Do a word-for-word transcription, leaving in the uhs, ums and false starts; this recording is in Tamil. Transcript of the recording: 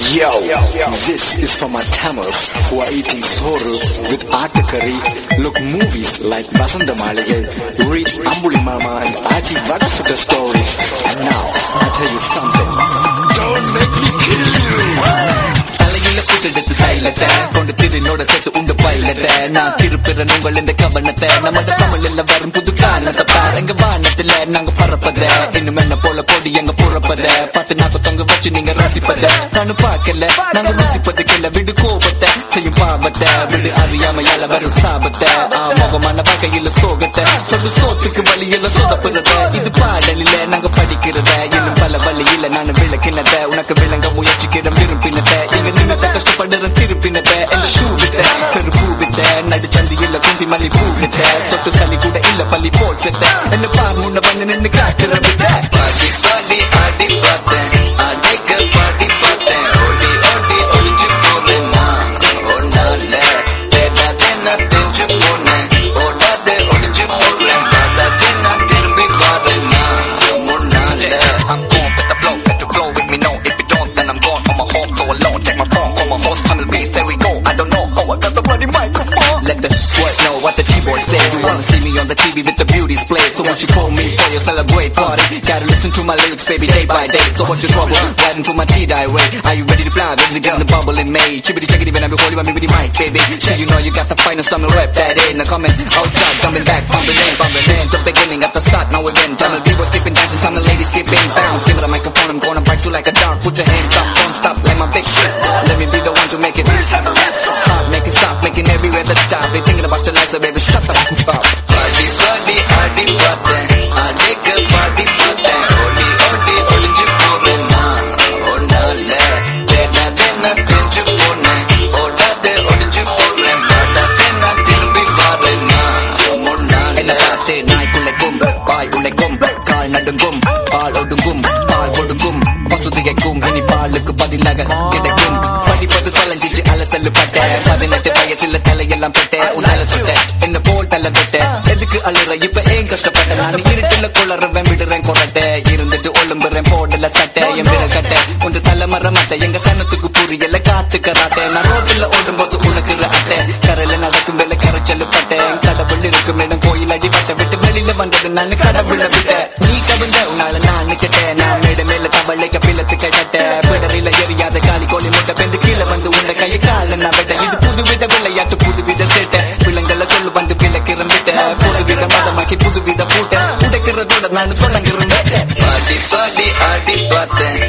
Yo, this is for my Tamils who are eating soru with atta curry, look movies like Vasantha Maligai, read Ambuli Mama and Aji Vadasutta stories. And now, I tell you something. Don't make me kill you! தலையில புத்தெடுத்து தைலத்தை கொண்டு திருநோட சேர்த்து உண்டு பயிலத்தை நான் திருப்பிறன் உங்கள் இந்த கவனத்தை நம்ம தமிழ்ல வரும் புது காரணத்தை பாருங்க வானத்துல நாங்க பறப்பத இன்னும் என்ன போல கொடி எங்க புறப்பத பத்து நாக்கு தொங்க வச்சு நீங்க ரசிப்பத நானும் பார்க்கல நாங்க ருசிப்பதுக்குள்ள விடு கோபத்தை செய்யும் பாவத்தை விடு அறியாமையால வரும் சாபத்தை ஆமோகமான வகையில சோகத்தை சொல்லு சோத்துக்கு வழியில சொதப்புறத இது பாடலில நாங்க படிக்கிறத இன்னும் பல வழியில நான் விளக்கினத உனக்கு விளங்க முயற்சிக்கிற விரும்பினத இங்க நீங்க கஷ்டப்படுற திருப்பினத என்ன ஷூவிட்ட செருப்பூவிட்ட நடுச்சந்தியில குந்தி மல்லி பூவிட்ட சொட்டு சளி கூட இல்ல பள்ளி போச்சத்த என்ன பார் முன்ன வந்து நின்னு காட்டுற விட்ட பாடி பாடி ஆடி பார்த்தேன் அடைக்க பாடி பார்த்தேன் ஓடி ஓடி ஒளிஞ்சு போறேன் நான் ஒன்னால தேடாதே நான் தெரிஞ்சு போனேன் ஓடாதே ஒளிஞ்சு போறேன் பாடாதே நான் திரும்பி வரேன் நான் முன்னால I'm gone with the flow, let the flow with me know if you don't then I'm gone on my home so alone check my phone call my host Tamil beats there we go I don't know how I got the bloody microphone let the world know what the keyboard say you wanna see me on the T V with the beauties play so won't you call me for your celebrate party gotta listen to my lyrics baby day by day so what's your trouble riding through my T-die way are you ready to fly ready to get in the bubble in May chibbity chickity when I be holding my me with the mic baby sure you know you got the finest Tamil rap that ain't now coming outside coming back bumping in bumping in the beginning at the start now we're in Tamil people skipping dancing Tamil ladies skipping bounce give me the microphone I'm gonna bite you like a dog put your hands up don't stop like my big shit let me be the one to make it hard make it stop making everywhere the stop they thinking about your life so baby shut the fuck up party party ஆடி பார்த்தேன் அடைக்க பாடி பார்த்தேன் ஓடி ஓடி ஒளிஞ்சு போறேன் நான் ஒன்னால தேடாதே நான் தெரிஞ்சு போனேன் ஓடாதே ஒளிஞ்சு போறேன் பாடாதே நான் திரும்பி வரேன் நான் முன்னால என்ன காத்தே நாய்க்குள்ளே கும்பு பாய் உள்ளே கும்பு கால் நடுங்கும் பால் ஒடுங்கும் பால் கொடுக்கும் பசுதிகைக்கும் இனி பாலுக்கு பதிலாக கிடைக்கும் படிப்பது தொலைஞ்சிச்சு அலசல்லு பட்ட பதினெட்டு வயசுல தலையெல்லாம் பட்ட உன்னால சுட்ட என்ன போல் தலை விட்ட எதுக்கு அழுற இப்ப ஏன் கஷ்டப்பட்ட நான் இருட்டுல குளறவன் விடுறேன் கொரட்ட இருந்துட்டு ஒழும்புறேன் போடல சட்டை என் பிற கட்ட உண்டு தலைமர மட்டை எங்க சனத்துக்கு புரியல காத்து கராட்ட நான் ரோட்டுல ஓடும் போது உனக்குற அட்டை கரையில நடக்கும் வேலை கரைச்சல் பட்ட கடவுள் இருக்கும் இடம் கோயில் அடிபட்ட விட்டு வெளியில வந்தது நான் கடவுள விட்ட நீ கவிழ்ந்த உன்னால நான் கிட்ட நான் மேட மேல தவளை கப்பிலத்து கட்ட பிடரில எரியாத காலி கோழி முட்டை பெந்து கீழே வந்து உன்னை கையை கால நான் விட்ட இது புதுவித விளையாட்டு புதுவித சேட்டை பிள்ளைங்கள சொல்லு வந்து விளக்கிறேன் விட்ட புதுவித மதமாக்கி புதுவித பூட்ட உடைக்கிறதோட நான் தொடங்குறேன் பாடி பாடி ஆடி பார்த்தேன்